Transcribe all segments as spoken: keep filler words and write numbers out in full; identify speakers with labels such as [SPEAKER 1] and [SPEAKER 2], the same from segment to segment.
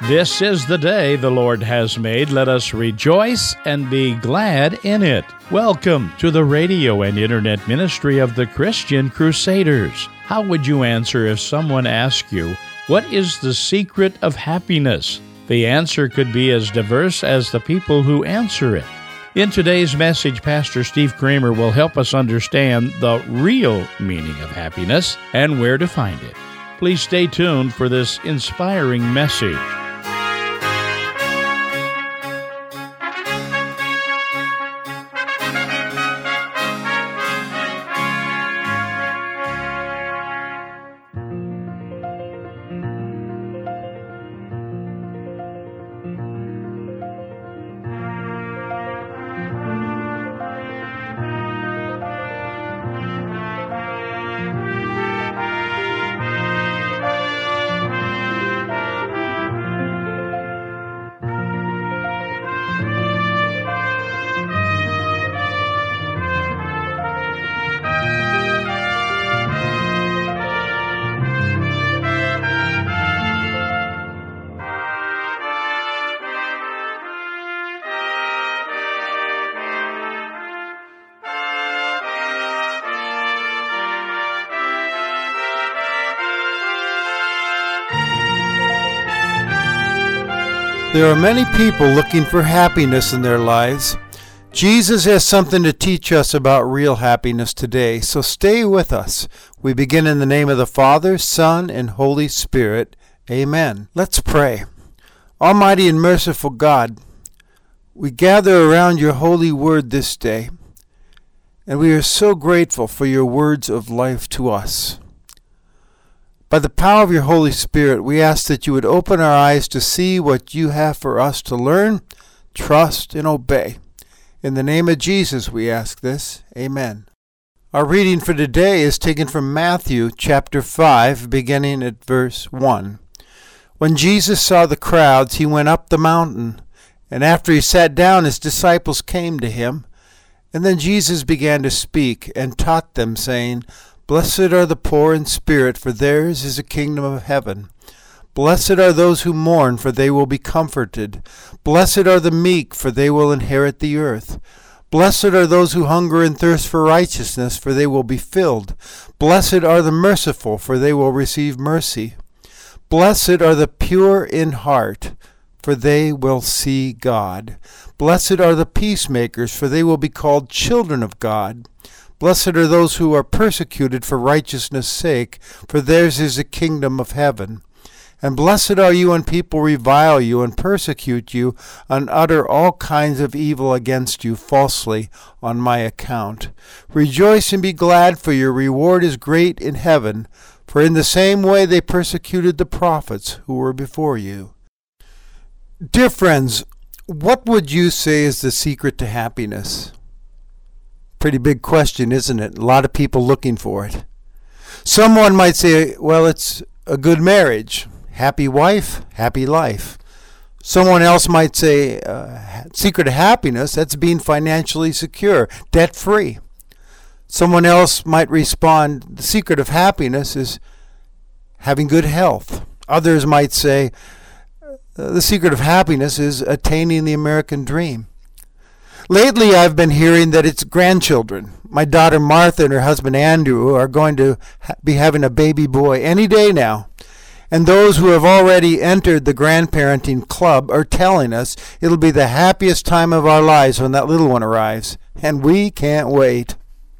[SPEAKER 1] This is the day the Lord has made. Let us rejoice and be glad in it. Welcome to the radio and internet ministry of the Christian Crusaders. How would you answer if someone asked you, what is the secret of happiness? The answer could be as diverse as the people who answer it. In today's message, Pastor Steve Kramer will help us understand the real meaning of happiness and where to find it. Please stay tuned for this inspiring message.
[SPEAKER 2] There are many people looking for happiness in their lives. Jesus has something to teach us about real happiness today, so stay with us. We begin in the name of the Father, Son, and Holy Spirit. Amen. Let's pray. Almighty and merciful God, we gather around your holy word this day, and we are so grateful for your words of life to us. By the power of your Holy Spirit, we ask that you would open our eyes to see what you have for us to learn, trust, and obey. In the name of Jesus, we ask this. Amen. Our reading for today is taken from Matthew chapter five, beginning at verse one. When Jesus saw the crowds, he went up the mountain, and after he sat down, his disciples came to him. And then Jesus began to speak and taught them, saying, Blessed are the poor in spirit, for theirs is the kingdom of heaven. Blessed are those who mourn, for they will be comforted. Blessed are the meek, for they will inherit the earth. Blessed are those who hunger and thirst for righteousness, for they will be filled. Blessed are the merciful, for they will receive mercy. Blessed are the pure in heart, for they will see God. Blessed are the peacemakers, for they will be called children of God. Blessed are those who are persecuted for righteousness' sake, for theirs is the kingdom of heaven. And blessed are you when people revile you and persecute you and utter all kinds of evil against you falsely on my account. Rejoice and be glad, for your reward is great in heaven, for in the same way they persecuted the prophets who were before you. Dear friends, what would you say is the secret to happiness? Pretty big question, isn't it? A lot of people looking for it. Someone might say, well, it's a good marriage. Happy wife, happy life. Someone else might say, uh, secret of happiness, that's being financially secure, debt-free. Someone else might respond, the secret of happiness is having good health. Others might say, uh, the secret of happiness is attaining the American dream. Lately, I've been hearing that it's grandchildren. My daughter Martha and her husband Andrew are going to ha- be having a baby boy any day now. And those who have already entered the grandparenting club are telling us it'll be the happiest time of our lives when that little one arrives. And we can't wait.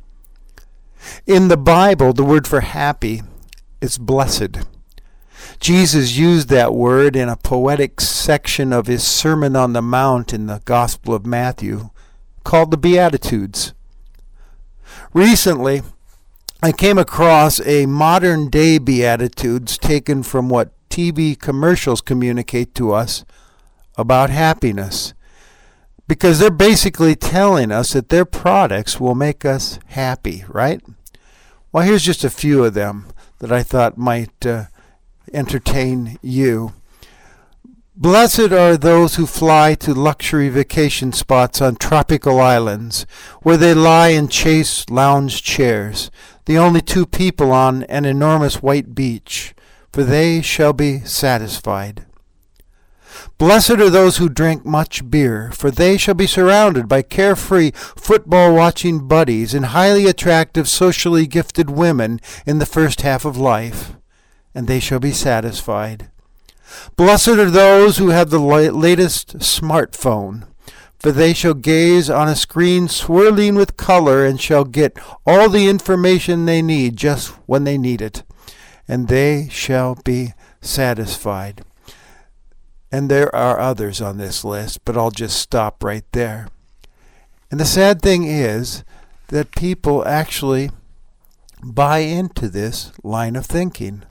[SPEAKER 2] In the Bible, the word for happy is blessed. Jesus used that word in a poetic section of his Sermon on the Mount in the Gospel of Matthew, called the Beatitudes. Recently, I came across a modern-day Beatitudes taken from what T V commercials communicate to us about happiness, because they're basically telling us that their products will make us happy, right? Well, here's just a few of them that I thought might uh, entertain you. Blessed are those who fly to luxury vacation spots on tropical islands, where they lie in chaste lounge chairs, the only two people on an enormous white beach, for they shall be satisfied. Blessed are those who drink much beer, for they shall be surrounded by carefree, football-watching buddies and highly attractive, socially gifted women in the first half of life, and they shall be satisfied. Blessed are those who have the latest smartphone, for they shall gaze on a screen swirling with color and shall get all the information they need just when they need it, and they shall be satisfied. And there are others on this list, but I'll just stop right there. And the sad thing is that people actually buy into this line of thinking.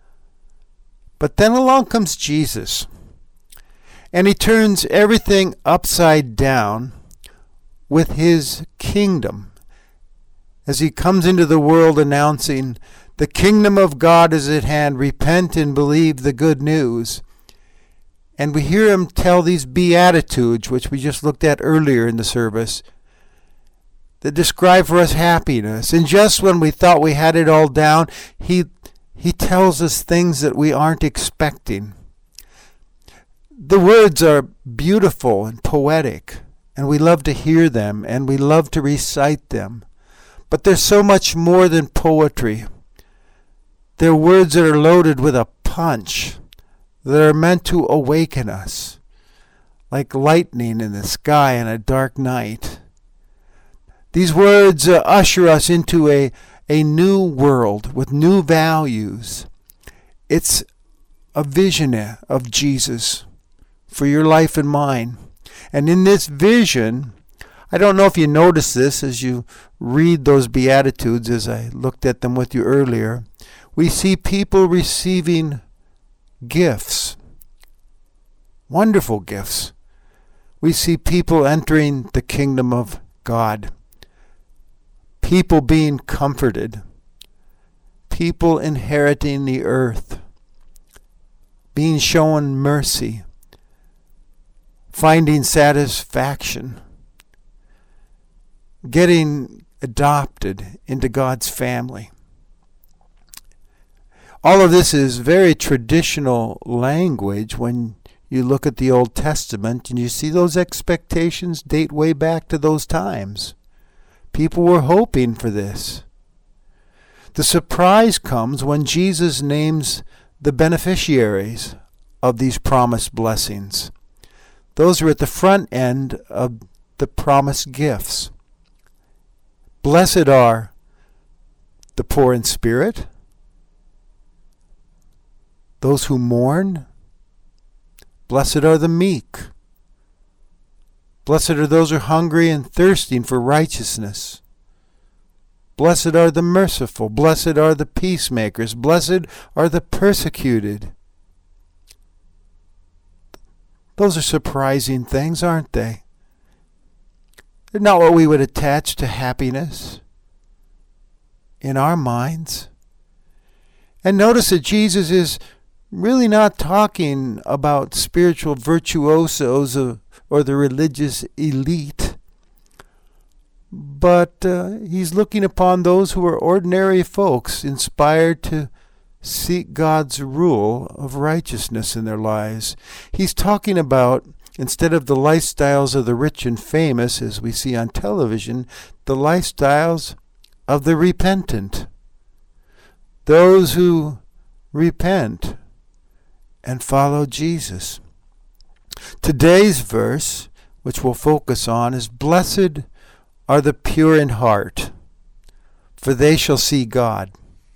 [SPEAKER 2] But then along comes Jesus, and he turns everything upside down with his kingdom as he comes into the world announcing, "The kingdom of God is at hand. Repent and believe the good news." And we hear him tell these Beatitudes, which we just looked at earlier in the service, that describe for us happiness. And just when we thought we had it all down, he, he tells us things that we aren't expecting. The words are beautiful and poetic, and we love to hear them, and we love to recite them. But they're so much more than poetry. They're words that are loaded with a punch, that are meant to awaken us, like lightning in the sky on a dark night. These words uh, usher us into a, a new world with new values. It's a vision of Jesus for your life and mine. And in this vision, I don't know if you notice this as you read those Beatitudes, as I looked at them with you earlier, we see people receiving gifts, wonderful gifts. We see people entering the kingdom of God, people being comforted, people inheriting the earth, being shown mercy, finding satisfaction, getting adopted into God's family. All of this is very traditional language when you look at the Old Testament and you see those expectations date way back to those times. People were hoping for this. The surprise comes when Jesus names the beneficiaries of these promised blessings. Those are at the front end of the promised gifts. Blessed are the poor in spirit, those who mourn. Blessed are the meek. Blessed are those who are hungry and thirsting for righteousness. Blessed are the merciful. Blessed are the peacemakers. Blessed are the persecuted. Those are surprising things, aren't they? They're not what we would attach to happiness in our minds. And notice that Jesus is really not talking about spiritual virtuosos or, or the religious elite, but uh, he's looking upon those who are ordinary folks inspired to seek God's rule of righteousness in their lives. He's talking about, instead of the lifestyles of the rich and famous as we see on television, the lifestyles of the repentant, those who repent and follow Jesus. Today's verse, which we'll focus on, is "Blessed are the pure in heart, for they shall see God."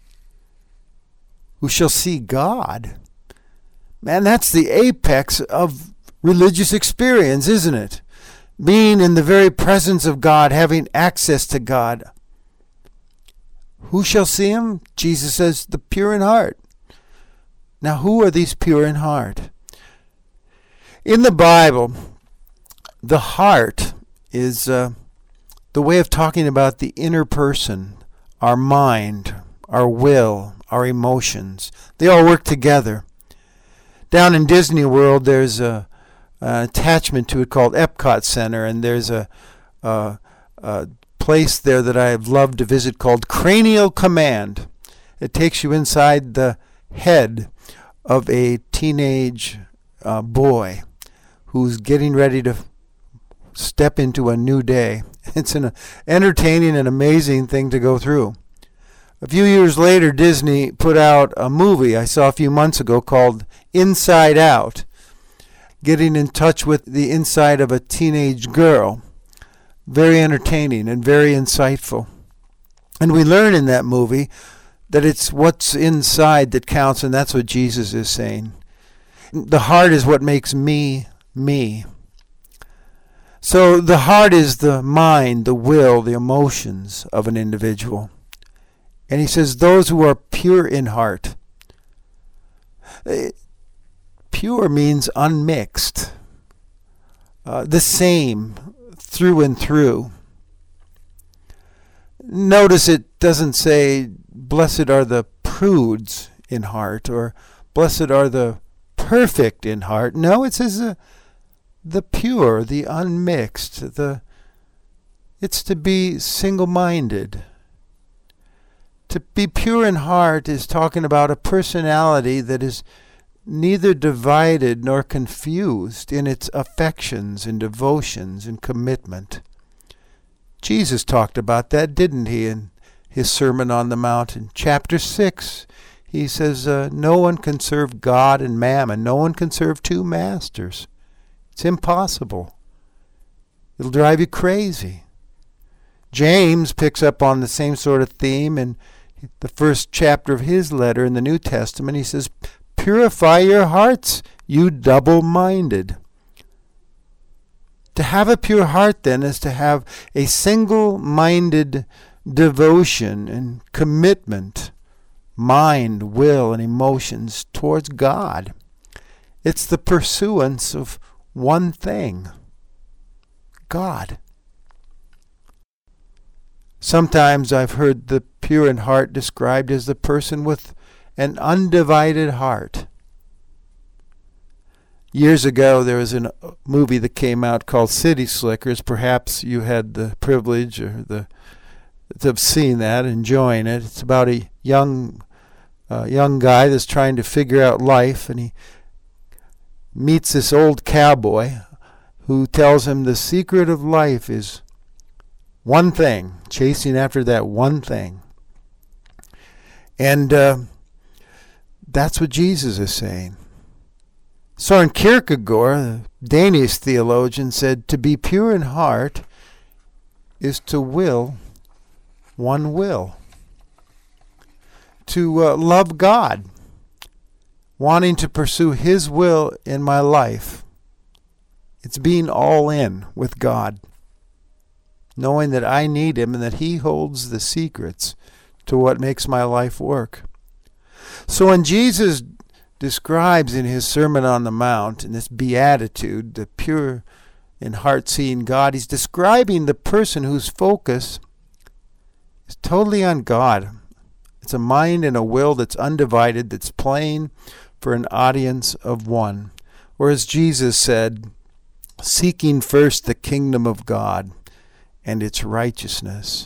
[SPEAKER 2] Who shall see God? Man, that's the apex of religious experience, isn't it? Being in the very presence of God, having access to God. Who shall see him? Jesus says, the pure in heart. Now, who are these pure in heart? In the Bible, the heart is uh, the way of talking about the inner person, our mind, our will, our emotions. They all work together. Down in Disney World, there's a, an attachment to it called Epcot Center, and there's a, a, a place there that I've loved to visit called Cranial Command. It takes you inside the head of a teenage uh, boy who's getting ready to step into a new day. It's an entertaining and amazing thing to go through. A few years later, Disney put out a movie I saw a few months ago called Inside Out, getting in touch with the inside of a teenage girl. Very entertaining and very insightful. And we learn in that movie that it's what's inside that counts, and that's what Jesus is saying. The heart is what makes me, me. So the heart is the mind, the will, the emotions of an individual. And he says, those who are pure in heart. Pure means unmixed. Uh, the same through and through. Notice it doesn't say, blessed are the prudes in heart, or blessed are the perfect in heart. No, it says uh, the pure, the unmixed. The It's to be single-minded. To be pure in heart is talking about a personality that is neither divided nor confused in its affections and devotions and commitment. Jesus talked about that, didn't he, in his Sermon on the Mount? In chapter six, he says, uh, no one can serve God and mammon. No one can serve two masters. It's impossible. It'll drive you crazy. James picks up on the same sort of theme in the first chapter of his letter in the New Testament. He says, purify your hearts, you double-minded. To have a pure heart, then, is to have a single-minded devotion and commitment, mind, will, and emotions towards God. It's the pursuance of one thing, God. Sometimes I've heard the pure in heart described as the person with an undivided heart. Years ago, there was a movie that came out called City Slickers. Perhaps you had the privilege or the of seeing that, enjoying it. It's about a young, uh, young guy that's trying to figure out life, and he meets this old cowboy who tells him the secret of life is one thing, chasing after that one thing. And uh, that's what Jesus is saying. Soren Kierkegaard, the Danish theologian, said, to be pure in heart is to will one will. To uh, love God, wanting to pursue His will in my life. It's being all in with God, knowing that I need Him and that He holds the secrets to what makes my life work. So when Jesus describes in His Sermon on the Mount, in this beatitude, the pure in heart seeing God, He's describing the person whose focus is totally on God. It's a mind and a will that's undivided, that's playing for an audience of one. Or as Jesus said, seeking first the kingdom of God and its righteousness.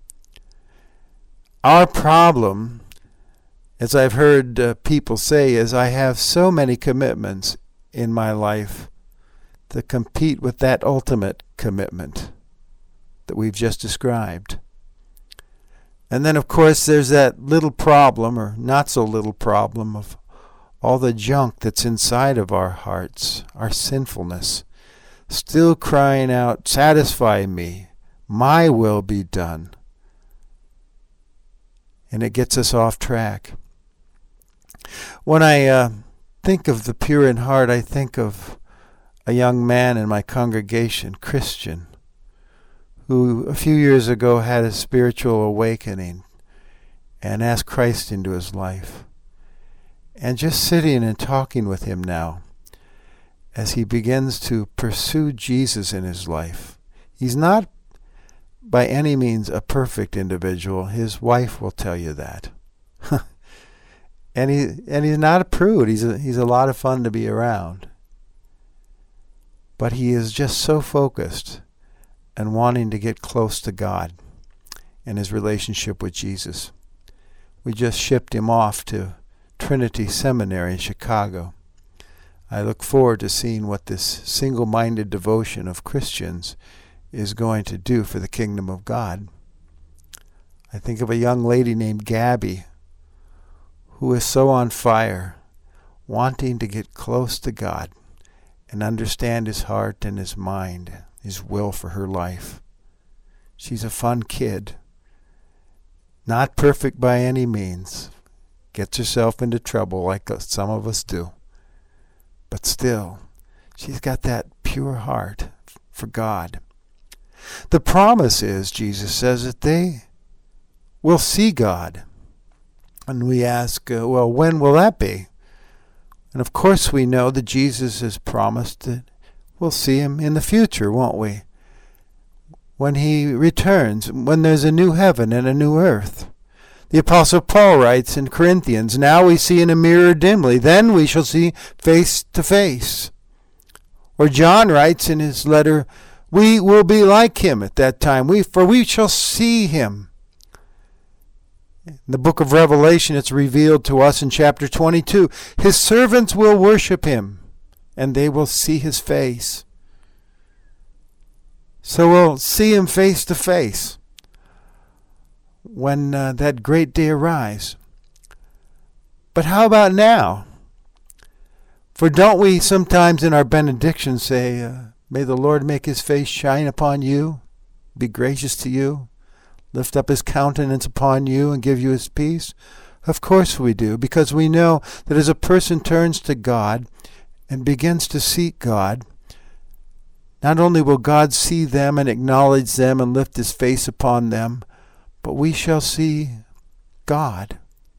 [SPEAKER 2] Our problem, as I've heard uh, people say, is I have so many commitments in my life that compete with that ultimate commitment that we've just described. And then, of course, there's that little problem, or not so little problem, of all the junk that's inside of our hearts, our sinfulness, still crying out, satisfy me, my will be done. And it gets us off track. When I uh, think of the pure in heart, I think of a young man in my congregation, Christian, who a few years ago had a spiritual awakening and asked Christ into his life. And just sitting and talking with him now as he begins to pursue Jesus in his life. He's not by any means a perfect individual. His wife will tell you that. and he and he's not a prude. He's a, he's a lot of fun to be around. But he is just so focused and wanting to get close to God and his relationship with Jesus. We just shipped him off to Trinity Seminary in Chicago. I look forward to seeing what this single-minded devotion of Christians is going to do for the kingdom of God. I think of a young lady named Gabby who is so on fire, wanting to get close to God and understand His heart and His mind, His will for her life. She's a fun kid, not perfect by any means, gets herself into trouble like some of us do. But still, she's got that pure heart for God. The promise is, Jesus says, that they will see God. And we ask, uh, well, when will that be? And of course we know that Jesus has promised that we'll see Him in the future, won't we? When He returns, when there's a new heaven and a new earth. The Apostle Paul writes in Corinthians, now we see in a mirror dimly, then we shall see face to face. Or John writes in his letter, we will be like Him at that time, we for we shall see Him. In the book of Revelation, it's revealed to us in chapter twenty-two, His servants will worship Him, and they will see His face. So we'll see Him face to face when uh, that great day arrives. But how about now? For don't we sometimes in our benediction say, uh, may the Lord make His face shine upon you, be gracious to you, lift up His countenance upon you and give you His peace? Of course we do, because we know that as a person turns to God and begins to seek God, not only will God see them and acknowledge them and lift His face upon them, but we shall see God.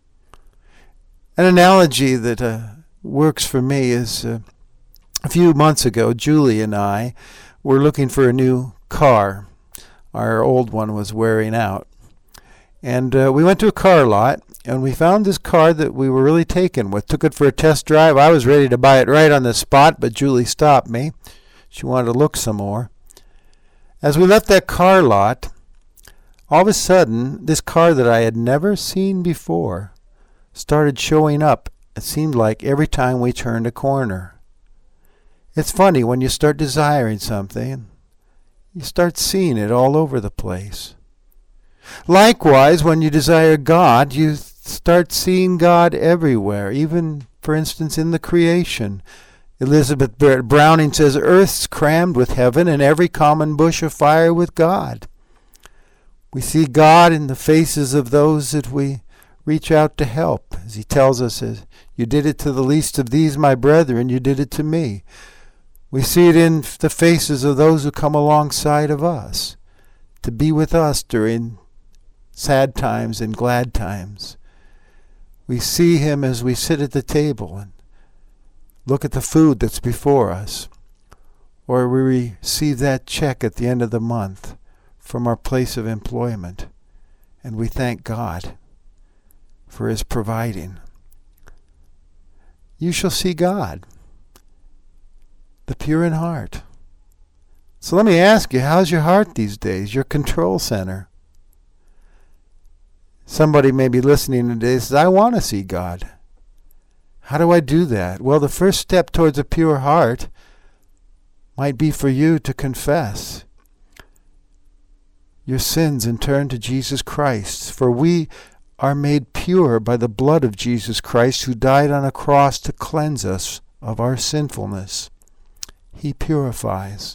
[SPEAKER 2] An analogy that uh, works for me is uh, a few months ago, Julie and I were looking for a new car. Our old one was wearing out. And uh, we went to a car lot, and we found this car that we were really taken with. Took it for a test drive. I was ready to buy it right on the spot, but Julie stopped me. She wanted to look some more. As we left that car lot, all of a sudden, this car that I had never seen before started showing up, it seemed like, every time we turned a corner. It's funny, when you start desiring something, you start seeing it all over the place. Likewise, when you desire God, you start seeing God everywhere, even, for instance, in the creation. Elizabeth Browning says, earth's crammed with heaven and every common bush afire with God. We see God in the faces of those that we reach out to help. As He tells us, as you did it to the least of these, my brethren, you did it to me. We see it in the faces of those who come alongside of us, to be with us during sad times and glad times. We see Him as we sit at the table and look at the food that's before us, or we receive that check at the end of the month from our place of employment, and we thank God for His providing. You shall see God, the pure in heart. So let me ask you, how's your heart these days, your control center? Somebody may be listening today and says, I want to see God. How do I do that? Well, the first step towards a pure heart might be for you to confess your sins and turn to Jesus Christ. For we are made pure by the blood of Jesus Christ, who died on a cross to cleanse us of our sinfulness. He purifies.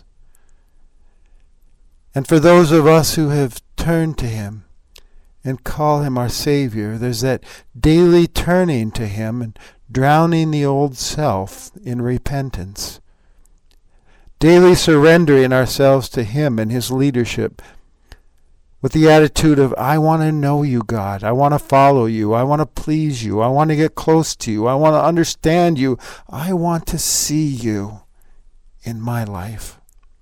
[SPEAKER 2] And for those of us who have turned to Him and call Him our Savior, there's that daily turning to Him and drowning the old self in repentance. Daily surrendering ourselves to Him and His leadership with the attitude of, I want to know you, God. I want to follow you. I want to please you. I want to get close to you. I want to understand you. I want to see you in my life.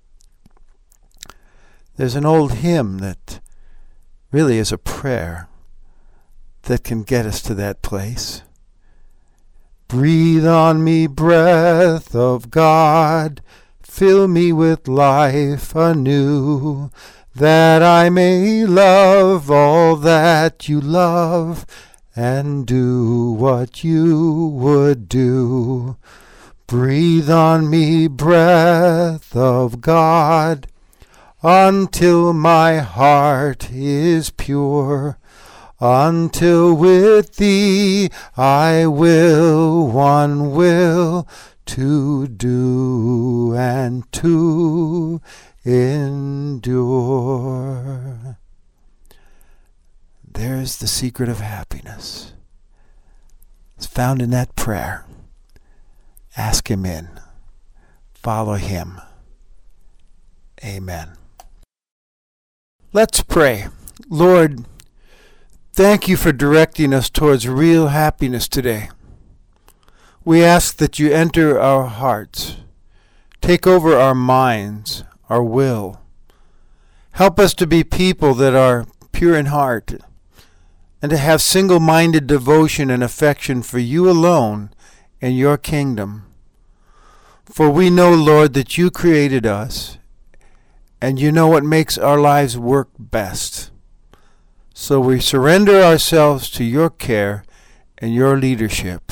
[SPEAKER 2] There's an old hymn that really is a prayer that can get us to that place. Breathe on me, breath of God, fill me with life anew, that I may love all that you love and do what you would do. Breathe on me, breath of God, until my heart is pure, until with thee I will one will to do and to endure. There's the secret of happiness. It's found in that prayer. Ask him in. Follow him. Amen. Let's pray. Lord, thank you for directing us towards real happiness today. We ask that you enter our hearts, take over our minds, our will. Help us to be people that are pure in heart and to have single-minded devotion and affection for you alone and your kingdom. For we know, Lord, that you created us and you know what makes our lives work best. So we surrender ourselves to your care and your leadership.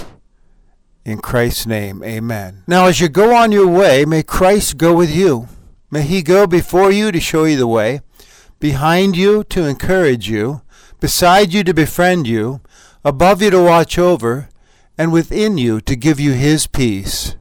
[SPEAKER 2] In Christ's name, amen. Now, as you go on your way, may Christ go with you. May he go before you to show you the way, behind you to encourage you, beside you to befriend you, above you to watch over, and within you to give you his peace.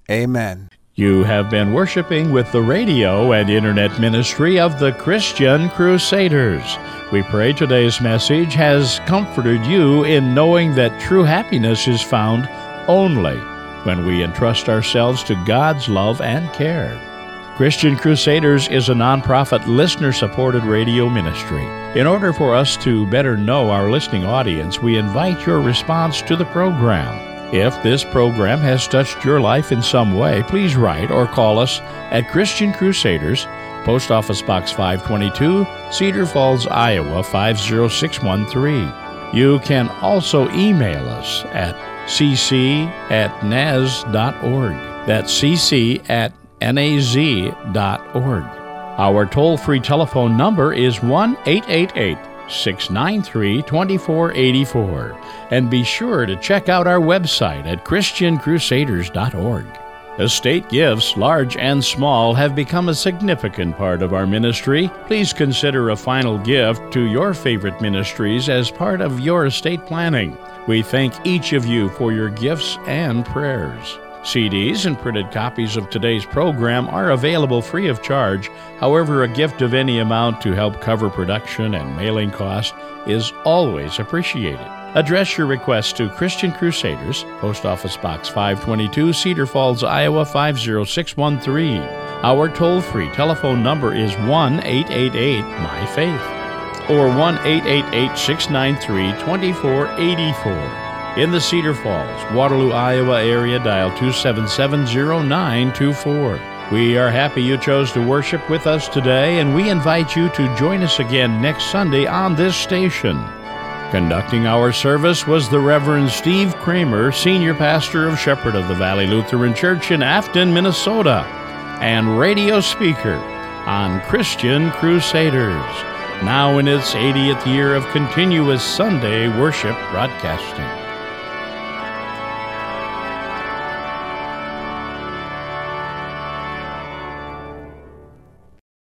[SPEAKER 2] Amen.
[SPEAKER 1] You have been worshiping with the radio and internet ministry of the Christian Crusaders. We pray today's message has comforted you in knowing that true happiness is found only when we entrust ourselves to God's love and care. Christian Crusaders is a nonprofit, listener-supported radio ministry. In order for us to better know our listening audience, we invite your response to the program. If this program has touched your life in some way, please write or call us at Christian Crusaders, Post Office Box five twenty-two, Cedar Falls, Iowa five zero six one three. You can also email us at c c at n a z dot org. That's cc at n a z dot org. Our toll-free telephone number is one eight eight eight, six nine three, two four eight four. And be sure to check out our website at christian crusaders dot org. Estate gifts, large and small, have become a significant part of our ministry. Please consider a final gift to your favorite ministries as part of your estate planning. We thank each of you for your gifts and prayers. C Ds and printed copies of today's program are available free of charge. However, a gift of any amount to help cover production and mailing costs is always appreciated. Address your request to Christian Crusaders, Post Office Box five twenty-two, Cedar Falls, Iowa five zero six one three. Our toll-free telephone number is one eight eight eight, M Y Faith or one eight eight eight, six nine three, two four eight four. In the Cedar Falls, Waterloo, Iowa area, dial two seven seven, zero nine two four. We are happy you chose to worship with us today, and we invite you to join us again next Sunday on this station. Conducting our service was the Reverend Steve Kramer, Senior Pastor of Shepherd of the Valley Lutheran Church in Afton, Minnesota, and radio speaker on Christian Crusaders, now in its eightieth year of continuous Sunday worship broadcasting.